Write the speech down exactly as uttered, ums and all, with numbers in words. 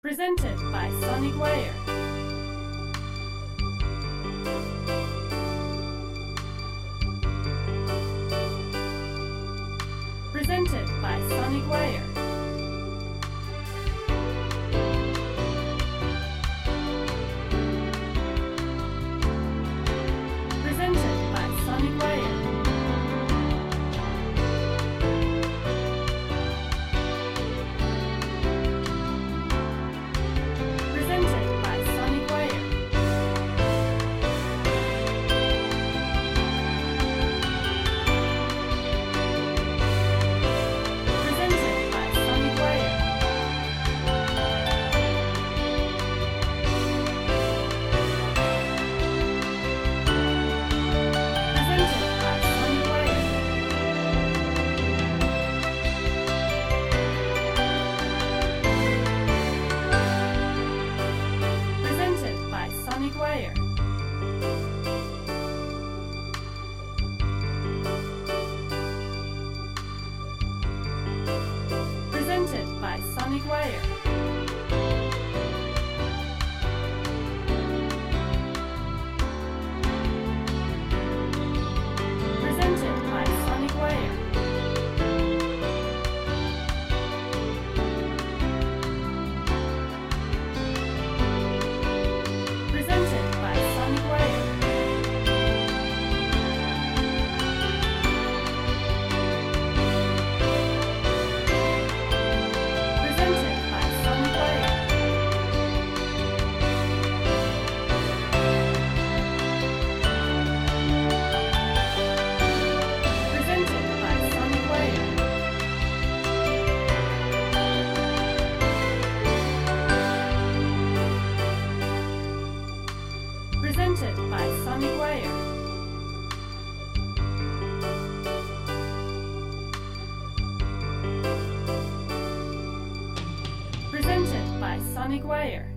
Presented by Sonic Wire. Presented by Sonic Wire. Presented by Sonic Wire. Presented by Sonic Wire. Presented by Sonic Wire. Presented by Sonic Wire. Presented by Sonic Wire. Presented by Sonic Wire. Presented by Sonic Wire. Presented by Sonic Wire. Presented by Sonic Wire. Presented by Sonic Wire. Presented by Sonic Wire. Presented by Sonic Wire.